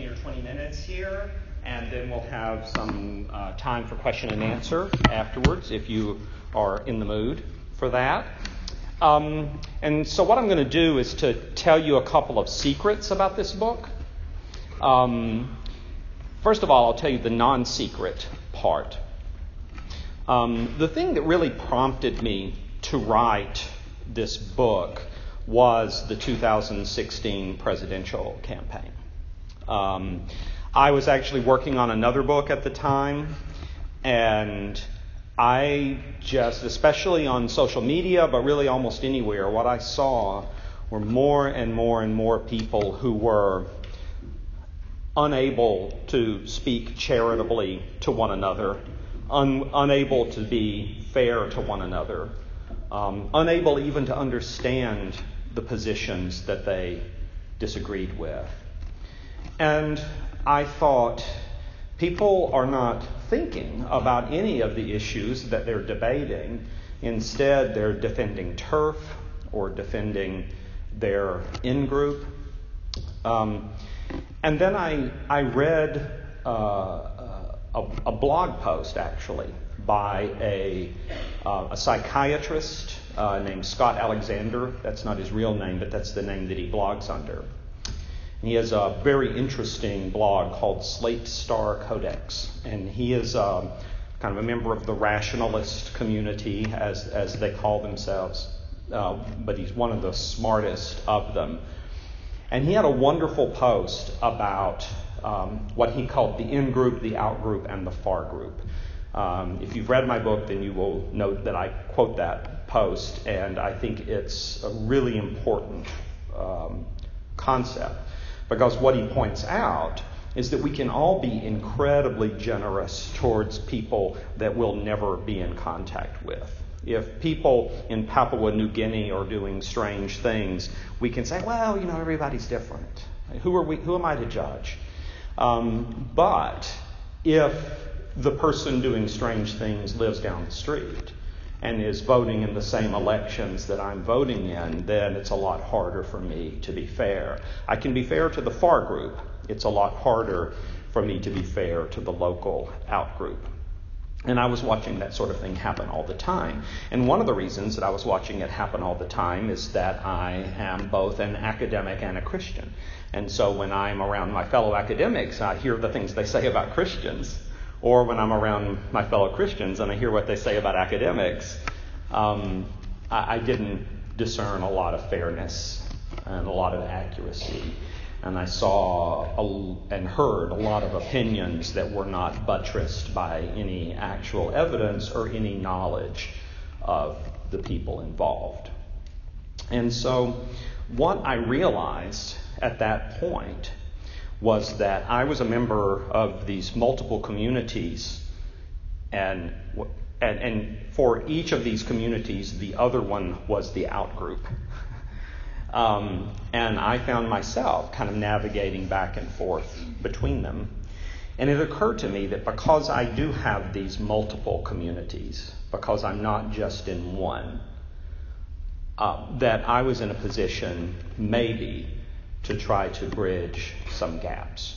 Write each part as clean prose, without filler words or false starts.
or 20 minutes here, and then we'll have some time for question and answer afterwards if you are in the mood for that. And so what I'm going to do is to tell you a couple of secrets about this book. First of all, I'll tell you the non-secret part. The thing that really prompted me to write this book was the 2016 presidential campaign. I was actually working on another book at the time, and I just, especially on social media, but really almost anywhere, what I saw were more and more and more people who were unable to speak charitably to one another, unable to be fair to one another, unable even to understand the positions that they disagreed with. And I thought, people are not thinking about any of the issues that they're debating. Instead, they're defending turf or defending their in-group. And then I read a blog post, actually, by a psychiatrist named Scott Alexander. That's not his real name, but that's the name that he blogs under. And he has a very interesting blog called Slate Star Codex, and he is kind of a member of the rationalist community, as they call themselves, but he's one of the smartest of them. And he had a wonderful post about what he called the in-group, the out-group, and the far group. If you've read my book, then you will note that I quote that post, and I think it's a really important concept, because what he points out is that we can all be incredibly generous towards people that we'll never be in contact with. If people in Papua New Guinea are doing strange things, we can say, well, everybody's different. Who am I to judge? But if the person doing strange things lives down the street and is voting in the same elections that I'm voting in, then it's a lot harder for me to be fair. I can be fair to the far group. It's a lot harder for me to be fair to the local out group. And I was watching that sort of thing happen all the time. And one of the reasons that I was watching it happen all the time is that I am both an academic and a Christian. And so when I'm around my fellow academics, I hear the things they say about Christians. Or when I'm around my fellow Christians and I hear what they say about academics, I didn't discern a lot of fairness and a lot of accuracy. And I saw and heard a lot of opinions that were not buttressed by any actual evidence or any knowledge of the people involved. And so what I realized at that point was that I was a member of these multiple communities, and for each of these communities, the other one was the out-group. And I found myself kind of navigating back and forth between them. And it occurred to me that because I do have these multiple communities, because I'm not just in one, that I was in a position maybe to try to bridge some gaps.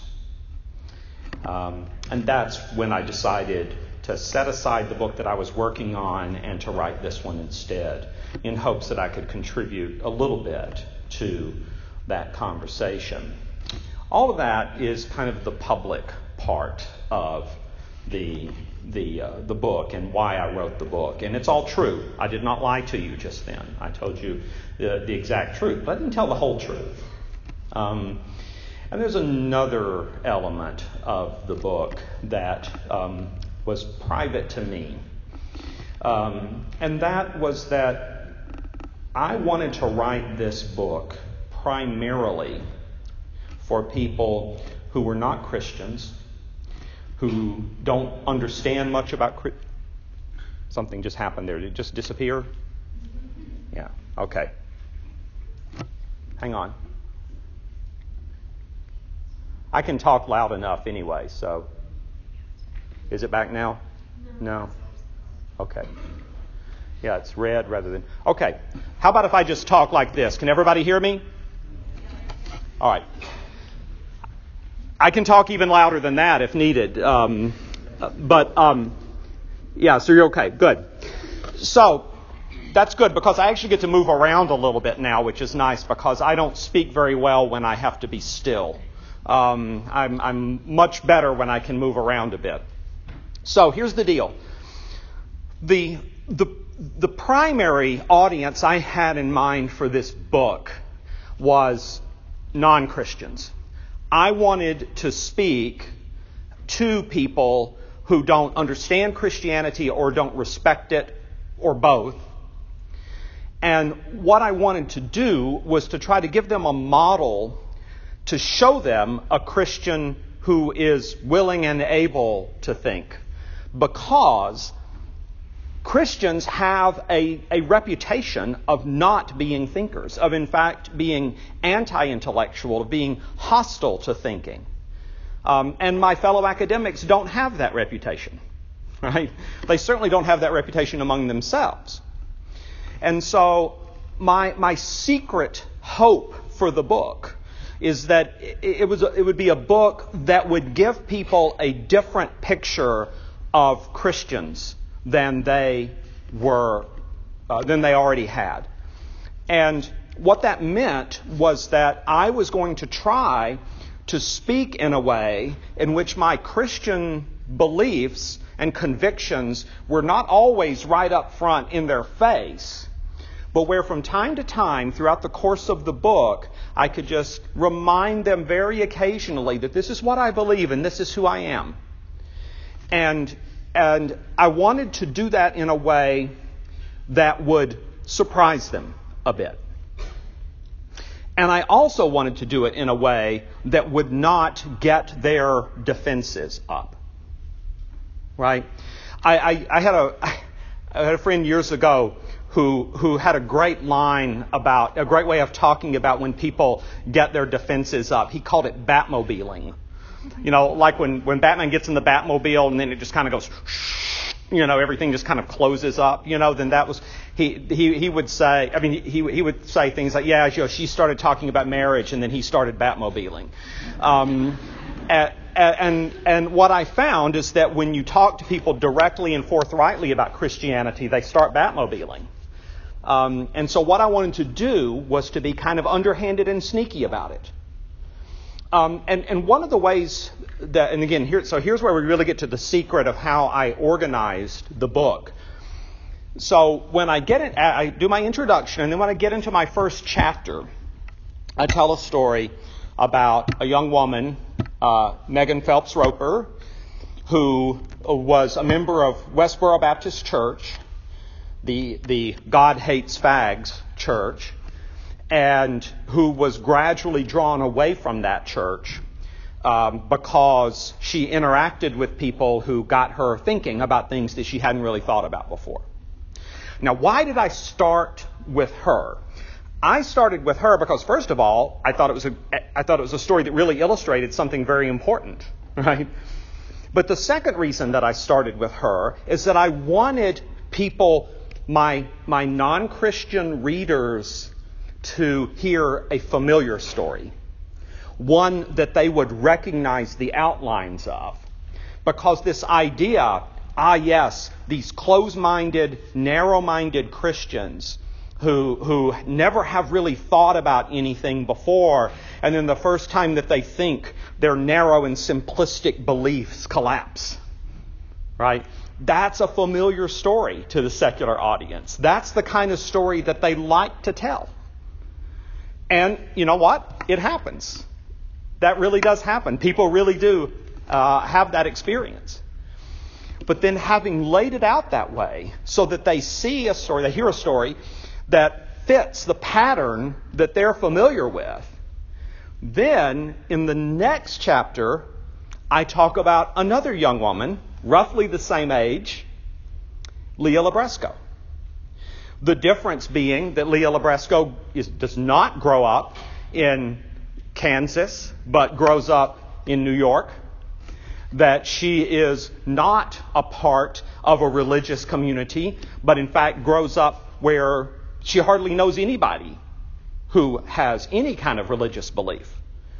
And that's when I decided to set aside the book that I was working on and to write this one instead, in hopes that I could contribute a little bit to that conversation. All of that is kind of the public part of the book and why I wrote the book. And it's all true. I did not lie to you just then. I told you the exact truth, but I didn't tell the whole truth. And there's another element of the book that was private to me. And that was that I wanted to write this book primarily for people who were not Christians, who don't understand much about Something just happened there. Did it just disappear? Yeah, okay. Hang on. I can talk loud enough anyway, so. Is it back now? No? Okay. Yeah, it's red rather than... Okay. How about if I just talk like this? Can everybody hear me? All right. I can talk even louder than that if needed. Yeah, so you're okay. Good. So that's good because I actually get to move around a little bit now, which is nice because I don't speak very well when I have to be still. I'm much better when I can move around a bit. So here's the deal. The primary audience I had in mind for this book was non-Christians. I wanted to speak to people who don't understand Christianity or don't respect it or both. And what I wanted to do was to try to give them a model to show them a Christian who is willing and able to think. Because Christians have a reputation of not being thinkers, of in fact being anti-intellectual, of being hostile to thinking. And my fellow academics don't have that reputation, right? They certainly don't have that reputation among themselves. And so my secret hope for the book is that it would be a book that would give people a different picture of Christians than they already had. And what that meant was that I was going to try to speak in a way in which my Christian beliefs and convictions were not always right up front in their face, but where from time to time throughout the course of the book, I could just remind them very occasionally that this is what I believe and this is who I am. And I wanted to do that in a way that would surprise them a bit. And I also wanted to do it in a way that would not get their defenses up. Right? I had a friend years ago who had a great line about, a great way of talking about when people get their defenses up. He called it Batmobiling. You know, like when Batman gets in the Batmobile and then it just kind of goes, everything just kind of closes up, then that was, he would say, he would say things like, she started talking about marriage and then he started Batmobiling. And what I found is that when you talk to people directly and forthrightly about Christianity, they start Batmobiling. And so what I wanted to do was to be kind of underhanded and sneaky about it. And one of the ways that, and again, here's where we really get to the secret of how I organized the book. So when I I do my introduction, and then when I get into my first chapter, I tell a story about a young woman, Megan Phelps Roper, who was a member of Westboro Baptist Church, the God Hates Fags church, and who was gradually drawn away from that church because she interacted with people who got her thinking about things that she hadn't really thought about before. Now, why did I start with her? I started with her because, first of all, I thought it was a story that really illustrated something very important, right? But the second reason that I started with her is that I wanted people, my non-Christian readers, to hear a familiar story, one that they would recognize the outlines of. Because this idea, yes, these close-minded, narrow-minded Christians who never have really thought about anything before, and then the first time that they think, their narrow and simplistic beliefs collapse. Right? That's a familiar story to the secular audience. That's the kind of story that they like to tell. And you know what? It happens. That really does happen. People really do have that experience. But then having laid it out that way so that they see a story, they hear a story that fits the pattern that they're familiar with, then in the next chapter, I talk about another young woman, roughly the same age, Leah Libresco. The difference being that Leah Libresco does not grow up in Kansas, but grows up in New York. That she is not a part of a religious community, but in fact grows up where she hardly knows anybody who has any kind of religious belief.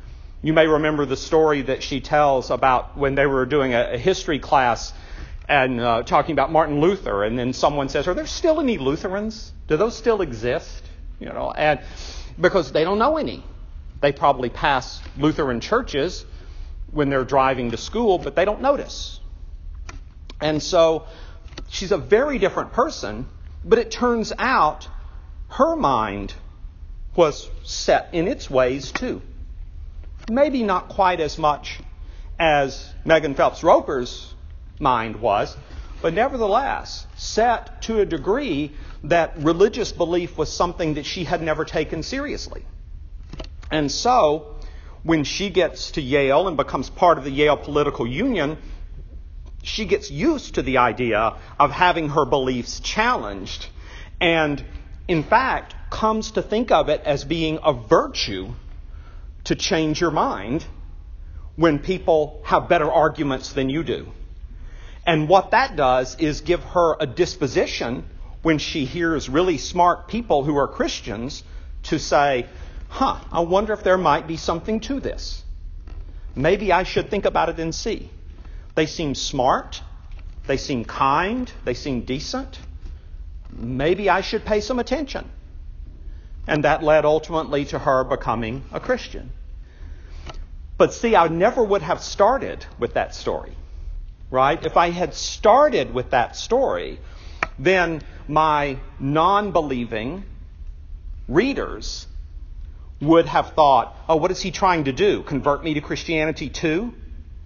You may remember the story that she tells about when they were doing a history class and talking about Martin Luther, and then someone says, "Are there still any Lutherans? Do those still exist?" And because they don't know any. They probably pass Lutheran churches when they're driving to school, but they don't notice. And so she's a very different person, but it turns out her mind was set in its ways too. Maybe not quite as much as Megan Phelps Roper's mind was, but nevertheless set to a degree that religious belief was something that she had never taken seriously. And so when she gets to Yale and becomes part of the Yale Political Union, she gets used to the idea of having her beliefs challenged, and in fact comes to think of it as being a virtue to change your mind when people have better arguments than you do. And what that does is give her a disposition when she hears really smart people who are Christians to say, I wonder if there might be something to this. Maybe I should think about it and see. They seem smart. They seem kind. They seem decent. Maybe I should pay some attention. And that led ultimately to her becoming a Christian. But see, I never would have started with that story, right? If I had started with that story, then my non-believing readers would have thought, what is he trying to do? Convert me to Christianity too?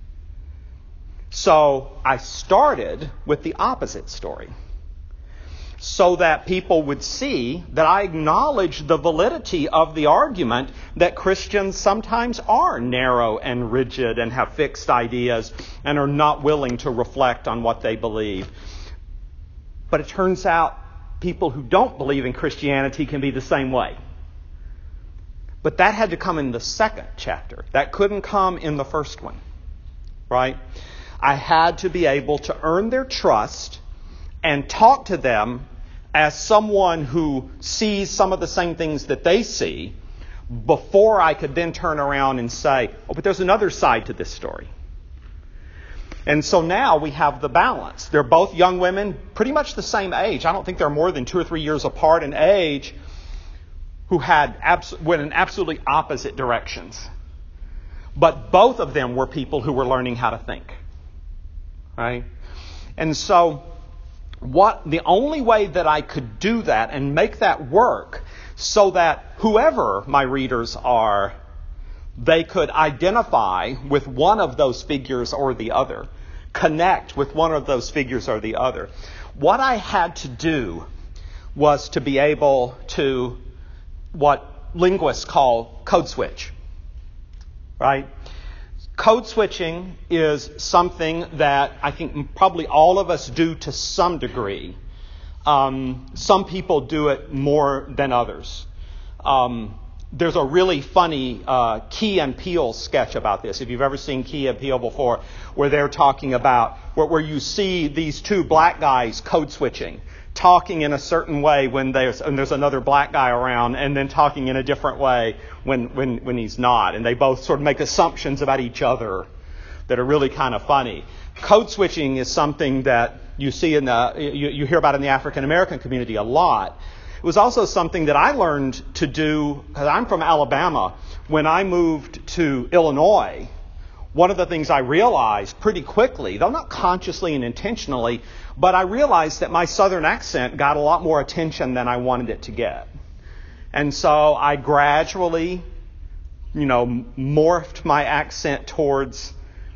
So I started with the opposite story, so that people would see that I acknowledge the validity of the argument that Christians sometimes are narrow and rigid and have fixed ideas and are not willing to reflect on what they believe. But it turns out people who don't believe in Christianity can be the same way. But that had to come in the second chapter. That couldn't come in the first one, right? I had to be able to earn their trust and talk to them as someone who sees some of the same things that they see before I could then turn around and say, but there's another side to this story. And so now we have the balance. They're both young women, pretty much the same age. I don't think they're more than 2 or 3 years apart in age, who went in absolutely opposite directions. But both of them were people who were learning how to think. Right? And so the only way that I could do that and make that work so that whoever my readers are, they could identify with one of those figures or the other, connect with one of those figures or the other. What I had to do was to be able to, what linguists call code switch, right? Code switching is something that I think probably all of us do to some degree. Some people do it more than others. There's a really funny Key and Peele sketch about this, if you've ever seen Key and Peele before, where they're talking about, where you see these two black guys code switching, talking in a certain way when there's another black guy around, and then talking in a different way when he's not. And they both sort of make assumptions about each other that are really kind of funny. Code switching is something that you see you hear about in the African American community a lot. It was also something that I learned to do, because I'm from Alabama. When I moved to Illinois, one of the things I realized pretty quickly, though not consciously and intentionally, but I realized that my southern accent got a lot more attention than I wanted it to get. And so I gradually, morphed my accent towards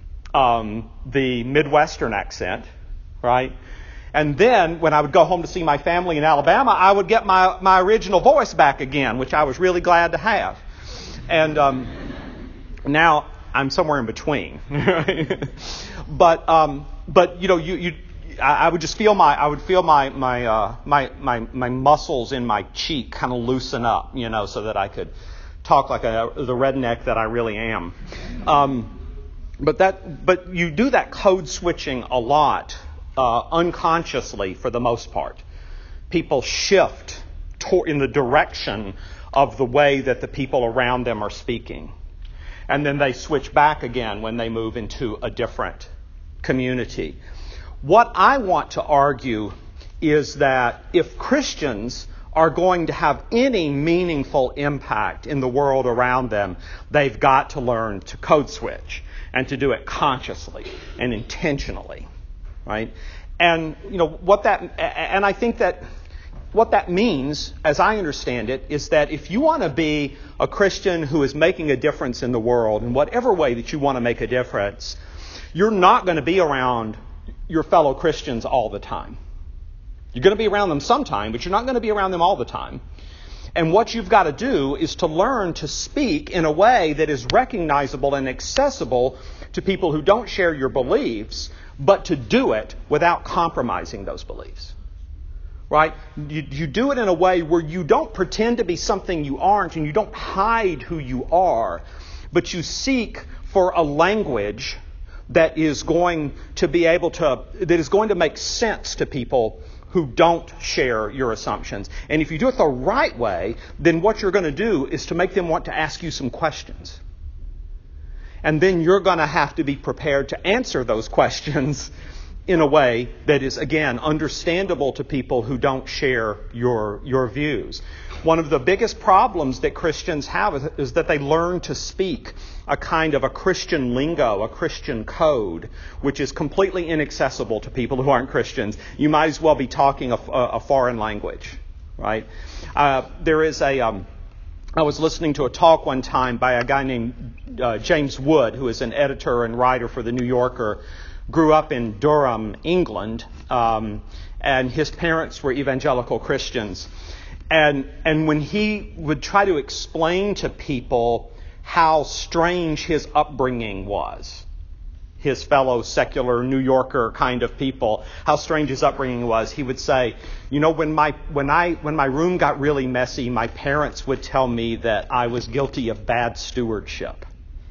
the Midwestern accent, right? And then when I would go home to see my family in Alabama, I would get my original voice back again, which I was really glad to have. And now I'm somewhere in between. But I would just feel my muscles in my cheek kind of loosen up, so that I could talk like the redneck that I really am. But you do that code switching a lot, unconsciously for the most part. People shift in the direction of the way that the people around them are speaking. And then they switch back again when they move into a different community. What I want to argue is that if Christians are going to have any meaningful impact in the world around them, they've got to learn to code switch and to do it consciously and intentionally, right? And I think that what that means, as I understand it, is that if you want to be a Christian who is making a difference in the world in whatever way that you want to make a difference, you're not going to be around your fellow Christians all the time. You're going to be around them sometime, but you're not going to be around them all the time. And what you've got to do is to learn to speak in a way that is recognizable and accessible to people who don't share your beliefs, but to do it without compromising those beliefs. Right? You do it in a way where you don't pretend to be something you aren't, and you don't hide who you are, but you seek for a language that is going to make sense to people who don't share your assumptions. And if you do it the right way, then what you're going to do is to make them want to ask you some questions. And then you're going to have to be prepared to answer those questions in a way that is, again, understandable to people who don't share your views. One of the biggest problems that Christians have is that they learn to speak a kind of a Christian lingo, a Christian code, which is completely inaccessible to people who aren't Christians. You might as well be talking a foreign language, right? I was listening to a talk one time by a guy named James Wood, who is an editor and writer for The New Yorker, grew up in Durham, England, and his parents were evangelical Christians. And when he would try to explain to people how strange his upbringing was, his fellow secular New Yorker kind of people, how strange his upbringing was, he would say, when my room got really messy, my parents would tell me that I was guilty of bad stewardship.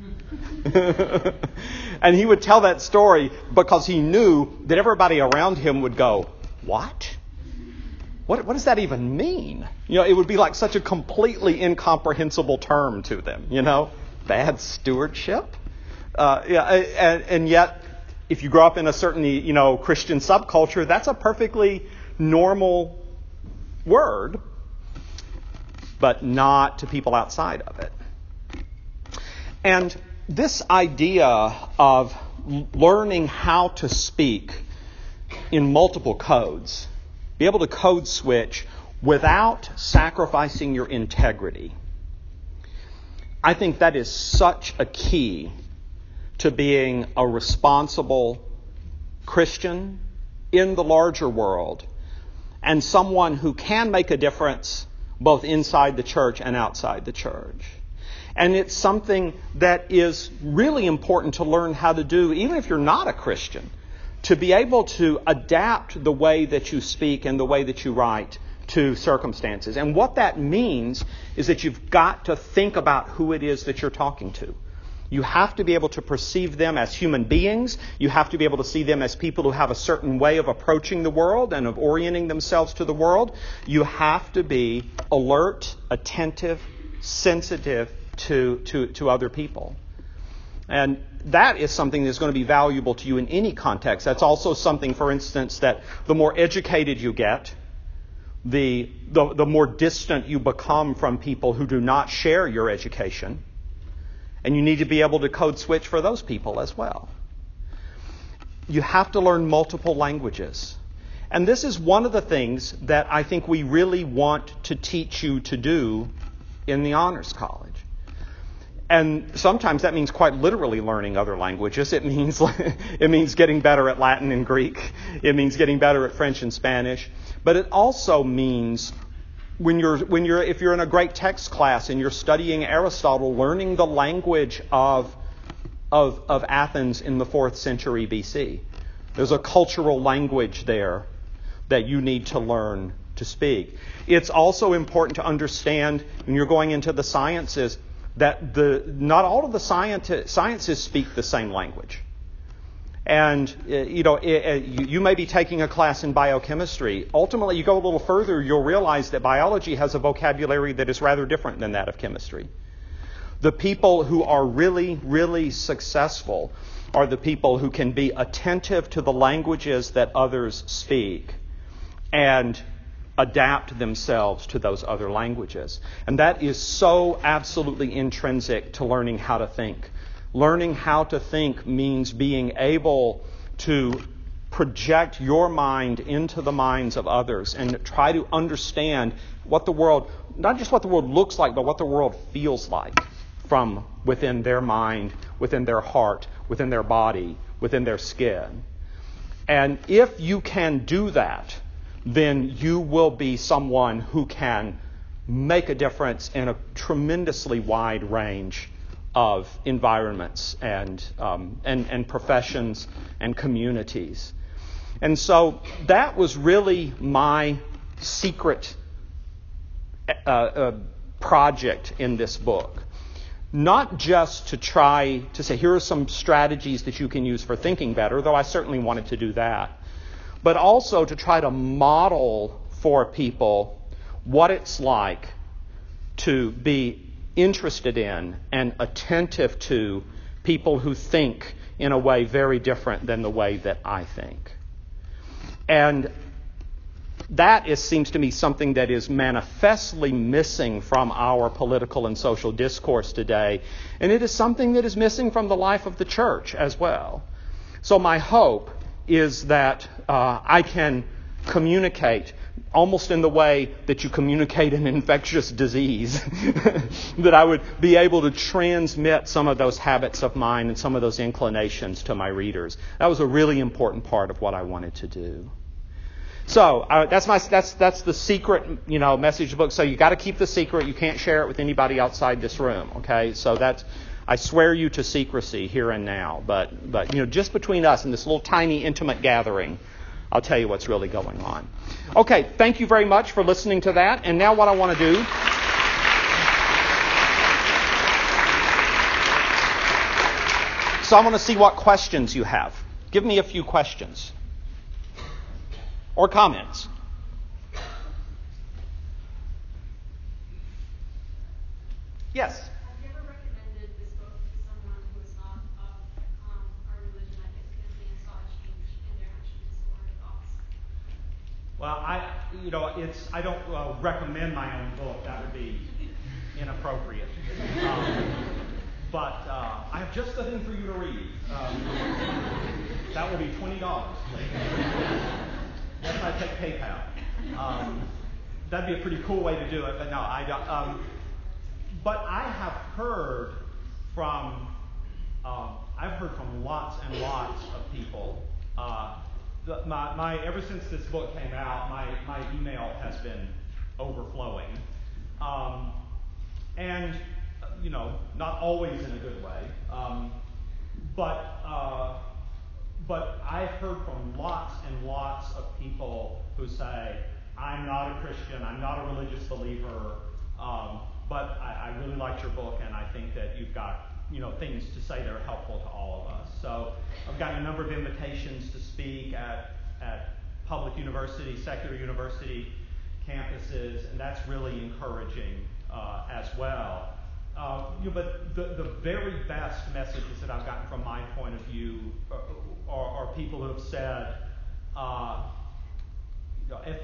And he would tell that story because he knew that everybody around him would go, "What? What does that even mean?" It would be like such a completely incomprehensible term to them, bad stewardship. And yet, if you grow up in a certain, Christian subculture, that's a perfectly normal word, but not to people outside of it. And this idea of learning how to speak in multiple codes, be able to code switch without sacrificing your integrity, I think that is such a key to being a responsible Christian in the larger world and someone who can make a difference both inside the church and outside the church. And it's something that is really important to learn how to do, even if you're not a Christian, to be able to adapt the way that you speak and the way that you write to circumstances. And what that means is that you've got to think about who it is that you're talking to. You have to be able to perceive them as human beings. You have to be able to see them as people who have a certain way of approaching the world and of orienting themselves to the world. You have to be alert, attentive, sensitive to other people. And that is something that's going to be valuable to you in any context. That's also something, for instance, that the more educated you get, the more distant you become from people who do not share your education. And you need to be able to code switch for those people as well. You have to learn multiple languages. And this is one of the things that I think we really want to teach you to do in the Honors College. And sometimes that means quite literally learning other languages. It means getting better at Latin and Greek. It means getting better at French and Spanish. But it also means if you're in a great text class and you're studying Aristotle, learning the language of Athens in the 4th century BC. There's a cultural language there that you need to learn to speak. It's also important to understand when you're going into the sciences that not all of the sciences speak the same language. And, you may be taking a class in biochemistry. Ultimately, you go a little further, you'll realize that biology has a vocabulary that is rather different than that of chemistry. The people who are really, really successful are the people who can be attentive to the languages that others speak and adapt themselves to those other languages. And that is so absolutely intrinsic to learning how to think. Learning how to think means being able to project your mind into the minds of others and try to understand what the world, not just what the world looks like, but what the world feels like from within their mind, within their heart, within their body, within their skin. And if you can do that, then you will be someone who can make a difference in a tremendously wide range of environments and professions and communities. And so that was really my secret project in this book. Not just to try to say, here are some strategies that you can use for thinking better, though I certainly wanted to do that, but also to try to model for people what it's like to be interested in and attentive to people who think in a way very different than the way that I think. And that seems to me something that is manifestly missing from our political and social discourse today. And it is something that is missing from the life of the church as well. So my hope is that I can communicate almost in the way that you communicate an infectious disease, that I would be able to transmit some of those habits of mine and some of those inclinations to my readers. That was a really important part of what I wanted to do. So that's the secret, message book. So you got to keep the secret. You can't share it with anybody outside this room. Okay. So I swear you to secrecy here and now. But just between us in this little tiny intimate gathering, I'll tell you what's really going on. Okay. Thank you very much for listening to that. And now what I want to do. So I want to see what questions you have. Give me a few questions. Or comments? Yes? Have you ever recommended this book to someone who is not of our religion, I guess, because they saw a change in their actions or thoughts? Well, I don't recommend my own book. That would be inappropriate. But I have just the thing for you to read. That will be $20. Yes, I take PayPal. That'd be a pretty cool way to do it, but no, I don't. But I have heard from lots and lots of people. Ever since this book came out, my email has been overflowing, and not always in a good way, But I've heard from lots and lots of people who say, I'm not a Christian, I'm not a religious believer, but I really liked your book, and I think that you've got things to say that are helpful to all of us. So I've gotten a number of invitations to speak at public university, secular university campuses, and that's really encouraging as well. But the very best messages that I've gotten from my point of view are people who have said, if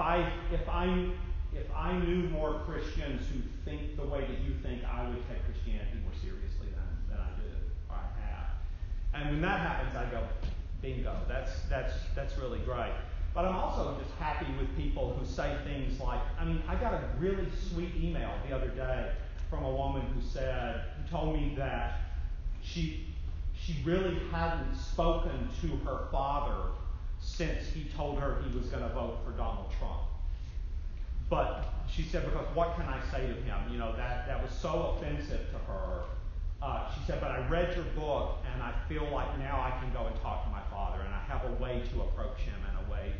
I knew more Christians who think the way that you think, I would take Christianity more seriously than I do or I have. And when that happens, I go, bingo. That's really great. But I'm also just happy with people who say things like, I got a really sweet email the other day from a woman who told me that she really hadn't spoken to her father since he told her he was going to vote for Donald Trump. But she said, because what can I say to him? That was so offensive to her. She said, but I read your book, and I feel like now I can go and talk to my father, and I have a way to approach him and a way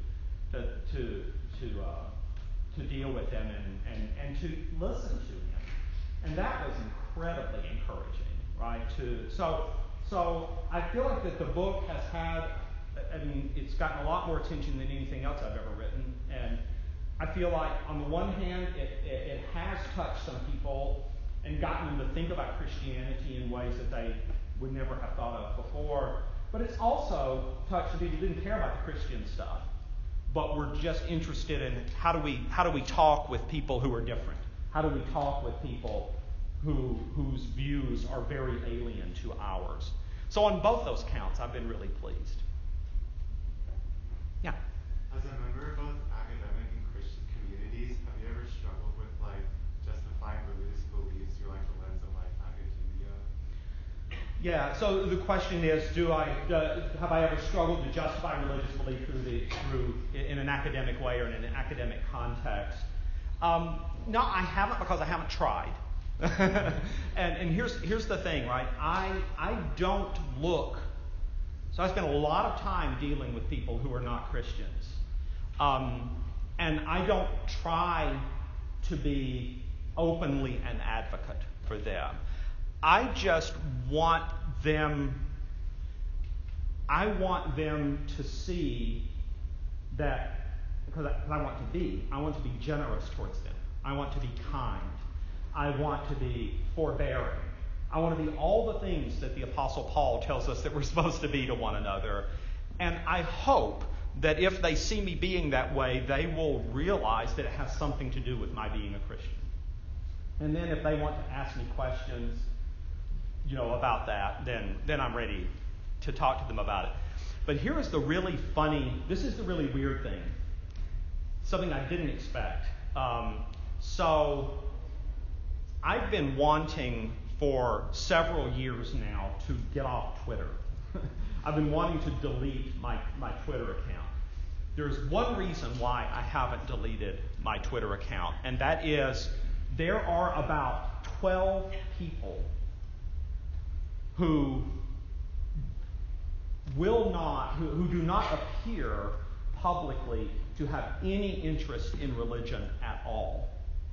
to deal with him and to listen to him. And that was incredibly encouraging, right? So I feel like that the book has had, it's gotten a lot more attention than anything else I've ever written. And I feel like on the one hand, it has touched some people and gotten them to think about Christianity in ways that they would never have thought of before. But it's also touched people who didn't care about the Christian stuff, but were just interested in how do we talk with people who are different? How do we talk with people whose views are very alien to ours? So on both those counts, I've been really pleased. Yeah. As a member of both academic and Christian communities, have you ever struggled with justifying religious beliefs through the lens of academia? Yeah. So the question is, have I ever struggled to justify religious belief through in an academic way or in an academic context? No, I haven't, because I haven't tried. and here's the thing, right? I don't look. So I spend a lot of time dealing with people who are not Christians. And I don't try to be openly an advocate for them. I just want them to see that, because I want to be generous towards them. I want to be kind. I want to be forbearing. I want to be all the things that the Apostle Paul tells us that we're supposed to be to one another. And I hope that if they see me being that way, they will realize that it has something to do with my being a Christian. And then if they want to ask me questions, about that, then I'm ready to talk to them about it. But here is the really this is the really weird thing. Something I didn't expect. So I've been wanting for several years now to get off Twitter. I've been wanting to delete my Twitter account. There's one reason why I haven't deleted my Twitter account, and that is there are about 12 people who do not appear publicly to have any interest in religion at all,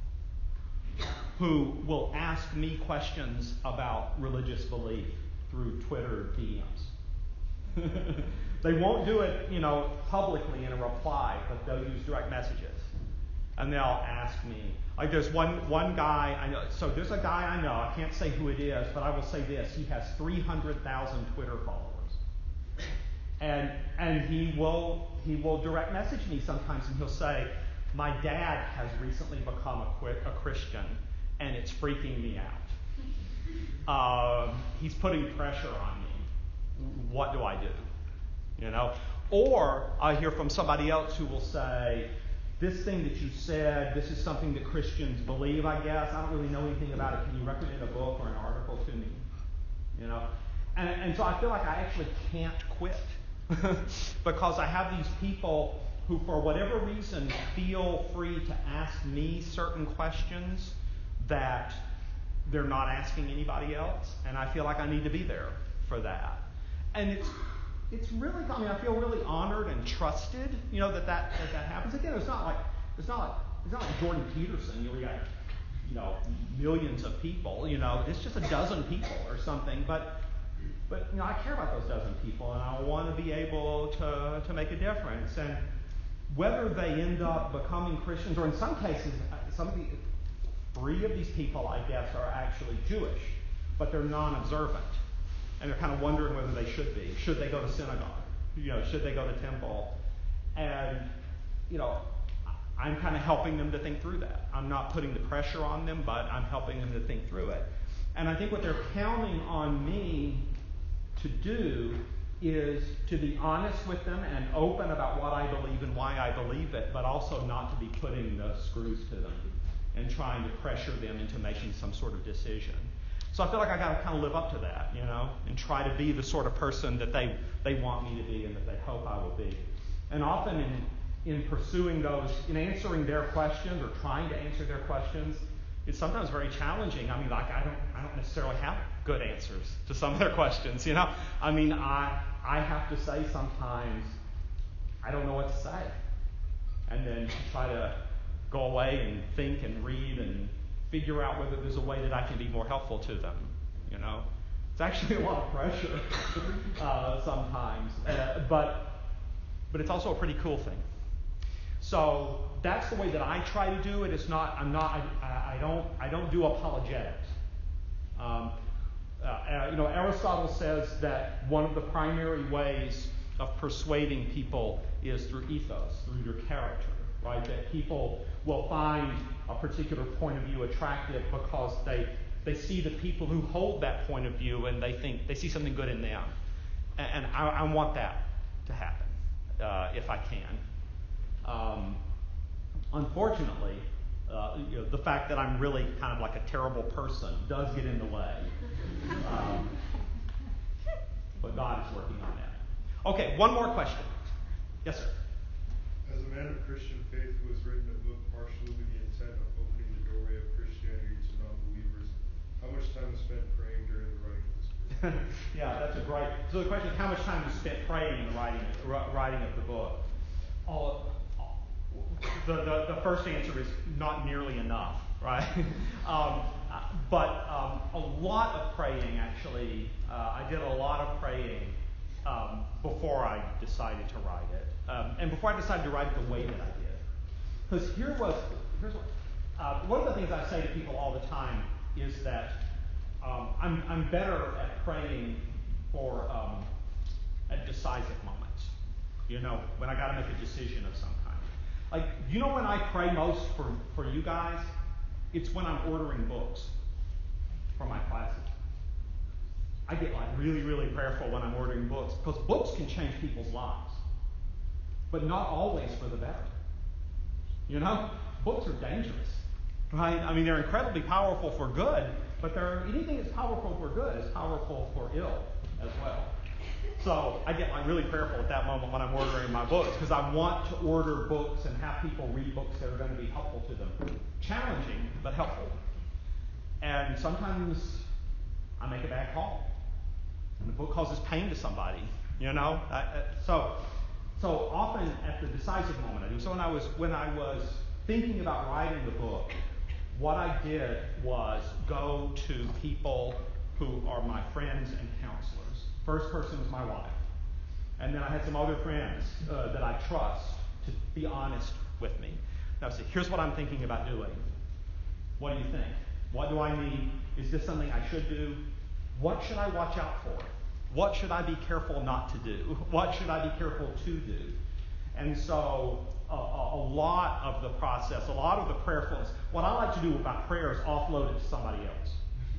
who will ask me questions about religious belief through Twitter DMs. They won't do it, publicly in a reply, but they'll use direct messages. And they'll ask me. Like there's one guy I know. So there's a guy I know. I can't say who it is, but I will say this: he has 300,000 Twitter followers, and he will direct message me sometimes, and he'll say, "My dad has recently become a Christian, and it's freaking me out. He's putting pressure on me. What do I do?" Or I hear from somebody else who will say, "This thing that you said, this is something that Christians believe, I guess. I don't really know anything about it. Can you recommend a book or an article to me?" And so I feel like I actually can't quit because I have these people who, for whatever reason, feel free to ask me certain questions that they're not asking anybody else, and I feel like I need to be there for that. And it's really, I feel really honored and trusted, that happens. Again, it's not like Jordan Peterson, where you got, millions of people, it's just a dozen people or something, but I care about those dozen people, and I want to be able to make a difference. And whether they end up becoming Christians, or in some cases, three of these people, I guess, are actually Jewish, but they're non-observant. And they're kind of wondering whether they should be. Should they go to synagogue? Should they go to temple? And, I'm kind of helping them to think through that. I'm not putting the pressure on them, but I'm helping them to think through it. And I think what they're counting on me to do is to be honest with them and open about what I believe and why I believe it, but also not to be putting the screws to them and trying to pressure them into making some sort of decision. So I feel like I got to kind of live up to that, and try to be the sort of person that they want me to be and that they hope I will be. And often in pursuing those, in answering their questions or trying to answer their questions, it's sometimes very challenging. I don't necessarily have good answers to some of their questions, I have to say sometimes, I don't know what to say. And then try to go away and think and read and figure out whether there's a way that I can be more helpful to them, It's actually a lot of pressure sometimes, but it's also a pretty cool thing. So that's the way that I try to do it. I don't do apologetics. Aristotle says that one of the primary ways of persuading people is through ethos, through your character, right? That people will find a particular point of view attractive because they see the people who hold that point of view and they think they see something good in them. And I want that to happen if I can. Unfortunately, the fact that I'm really kind of like a terrible person does get in the way. But God is working on that. Okay, one more question. Yes, sir. As a man of Christian faith who has written a book partially with the intent of opening the doorway of Christianity to non-believers, how much time is spent praying during the writing of this book? Yeah, that's a great. So the question is, how much time is spent praying in the writing of the book? The first answer is not nearly enough, right? But a lot of praying, actually. I did a lot of praying before I decided to write it, and before I decided to write it the way that I did. Because here's what. One of the things I say to people all the time is that I'm better at praying for at decisive moments. When I got to make a decision of some kind. Like, when I pray most for you guys? It's when I'm ordering books for my classes. I get really, really prayerful when I'm ordering books, because books can change people's lives, but not always for the better. Books are dangerous, right? I mean, they're incredibly powerful for good, but anything that's powerful for good is powerful for ill as well. So I get really prayerful at that moment when I'm ordering my books, because I want to order books and have people read books that are going to be helpful to them. Challenging, but helpful. And sometimes I make a bad call, and the book causes pain to somebody. So often at the decisive moment I do. So when I was thinking about writing the book, what I did was go to people who are my friends and counselors. First person was my wife. And then I had some other friends that I trust to be honest with me. Now I said, here's what I'm thinking about doing. What do you think? What do I need? Is this something I should do? What should I watch out for? What should I be careful not to do? What should I be careful to do? And so a lot of the process, a lot of the prayerfulness, what I like to do about prayer is offload it to somebody else.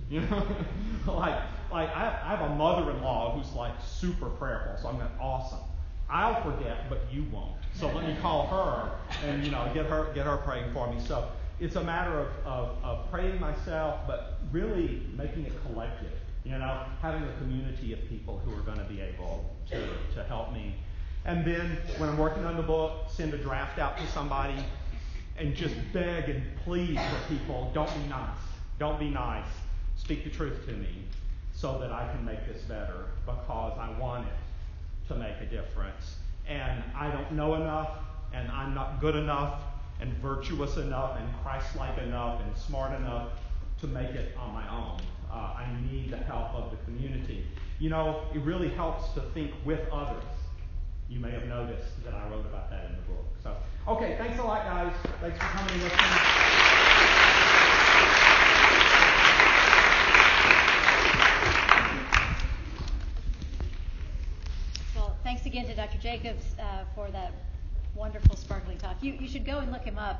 I have a mother-in-law who's super prayerful, so I'm going, awesome. I'll forget, but you won't. So let me call her and get her praying for me. So it's a matter of praying myself, but really making it collective. Having a community of people who are going to be able to help me. And then when I'm working on the book, send a draft out to somebody and just beg and plead for people, don't be nice. Don't be nice. Speak the truth to me so that I can make this better, because I want it to make a difference. And I don't know enough, and I'm not good enough, and virtuous enough, and Christ-like enough, and smart enough to make it on my own. I need the help of the community. It really helps to think with others. You may have noticed that I wrote about that in the book. So, okay, thanks a lot, guys. Thanks for coming and listening. Well, thanks again to Dr. Jacobs for that wonderful, sparkling talk. You should go and look him up.